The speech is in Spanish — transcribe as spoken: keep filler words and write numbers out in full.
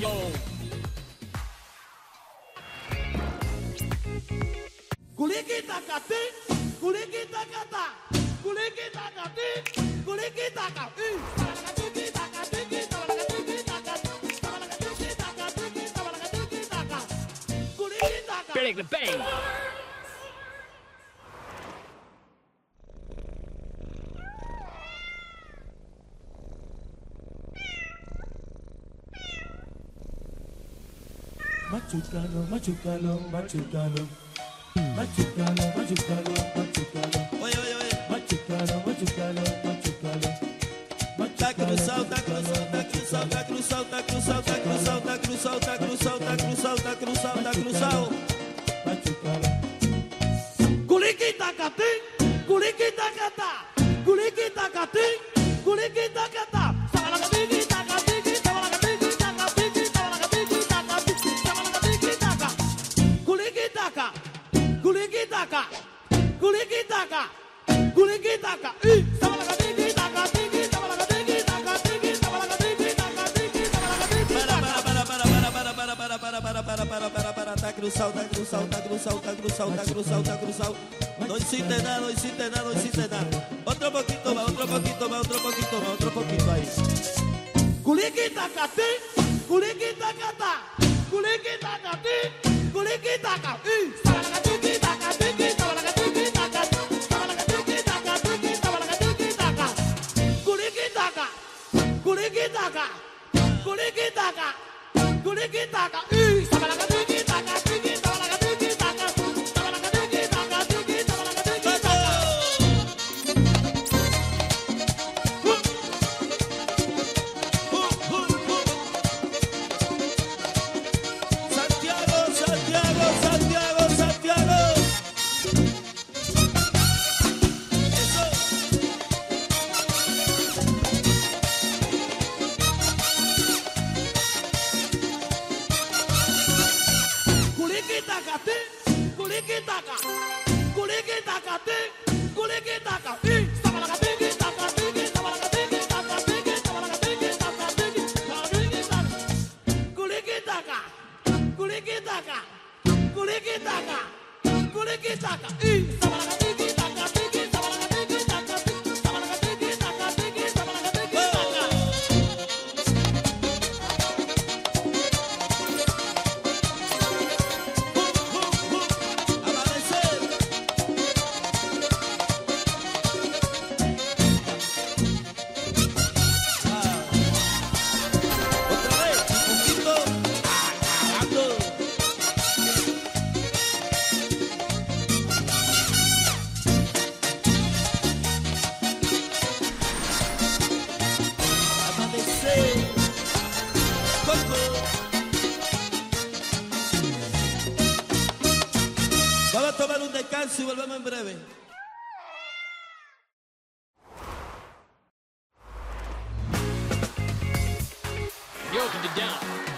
yo. Kulikita kati, kulikita kata, kulikita kati, kulikita kati. Big the bang. Machucalo, machucalo, machucalo. Machucalo, machucalo, machucalo. Oye, oye, oye. Machucalo, machucalo, machucalo. Tá cruzado, tá cruzado, tá cruzado, tá cruzado, tá cruzado, tá cruzado, tá cruzado, tá cruzado, tá cruzado, tá cruzado, tá cruzado. Machucalo. Kulikita kati, kulikita kata, kulikita kati, kulikita kata. Kulikitaka, kulikitaka, kulikitaka, kulikitaka. Tá cruzado, tá cruzado, tá cruzado, tá cruzado, tá cruzado, tá cruzado. No hiciste nada, no hiciste nada, no hiciste nada. Otro poquito más, otro poquito más, otro poquito más, otro poquito ahí. Kulikitaka, kulikitaka, kulikitaka, kulikitaka. Kulikitaka, kulikitaka, kulikitaka, kulikitaka. Santiago, Santiago, Santiago, Santiago. Eso. Kulikitaka, kulikitaka, kulikitaka, kulikitaka. Kulikitaka, kulikitaka, kulikitaka, kulikitaka. Amanecer. Ah. Otra vez, un poquito. Acabando. Amanecer. Coco. Vamos a tomar un descanso y volvemos en breve. Yo, get it down.